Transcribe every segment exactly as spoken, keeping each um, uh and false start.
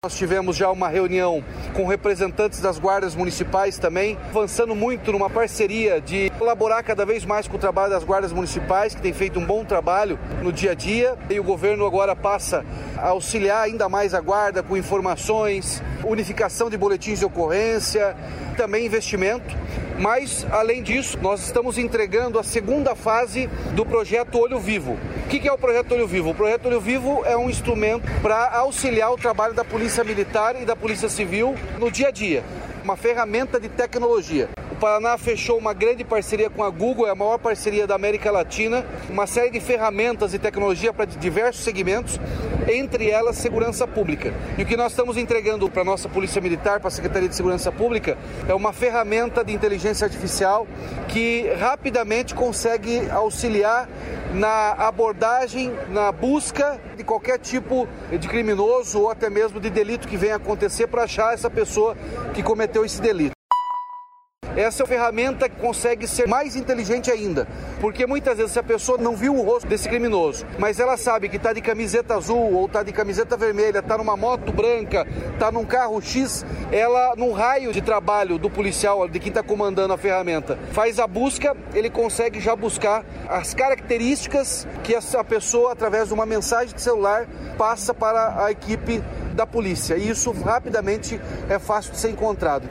Nós tivemos já uma reunião com representantes das guardas municipais também, avançando muito numa parceria de colaborar cada vez mais com o trabalho das guardas municipais, que tem feito um bom trabalho no dia a dia. E o governo agora passa a auxiliar ainda mais a guarda com informações, unificação de boletins de ocorrência, também investimento. Mas, além disso, nós estamos entregando a segunda fase do projeto Olho Vivo. O que é o projeto Olho Vivo? O projeto Olho Vivo é um instrumento para auxiliar o trabalho da Polícia Militar e da Polícia Civil no dia a dia. Uma ferramenta de tecnologia. O Paraná fechou uma grande parceria com a Google, é a maior parceria da América Latina, uma série de ferramentas e tecnologia para diversos segmentos, entre elas segurança pública. E o que nós estamos entregando para a nossa Polícia Militar, para a Secretaria de Segurança Pública, é uma ferramenta de inteligência artificial que rapidamente consegue auxiliar na abordagem, na busca de qualquer tipo de criminoso ou até mesmo de delito que venha acontecer para achar essa pessoa que cometeu esse delito. Essa é uma ferramenta que consegue ser mais inteligente ainda, porque muitas vezes se a pessoa não viu o rosto desse criminoso, mas ela sabe que está de camiseta azul ou está de camiseta vermelha, está numa moto branca, está num carro X, ela, num raio de trabalho do policial, de quem está comandando a ferramenta, faz a busca, ele consegue já buscar as características que essa pessoa, através de uma mensagem de celular, passa para a equipe da polícia. E isso rapidamente é fácil de ser encontrado.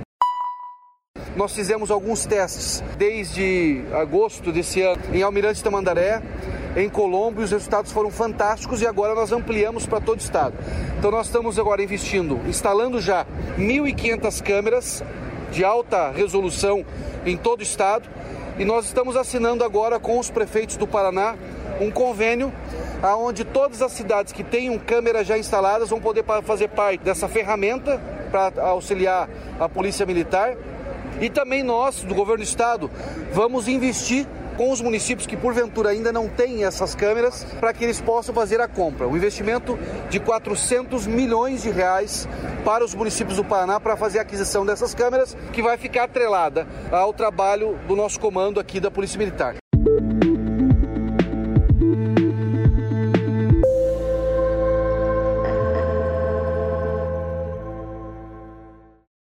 Nós fizemos alguns testes desde agosto desse ano em Almirante Tamandaré, em Colombo, e os resultados foram fantásticos e agora nós ampliamos para todo o estado. Então nós estamos agora investindo, instalando já mil e quinhentas câmeras de alta resolução em todo o estado e nós estamos assinando agora com os prefeitos do Paraná um convênio onde todas as cidades que tenham câmeras já instaladas vão poder fazer parte dessa ferramenta para auxiliar a Polícia Militar. E também nós, do Governo do Estado, vamos investir com os municípios que porventura ainda não têm essas câmeras para que eles possam fazer a compra. Um investimento de quatrocentos milhões de reais para os municípios do Paraná para fazer a aquisição dessas câmeras, que vai ficar atrelada ao trabalho do nosso comando aqui da Polícia Militar.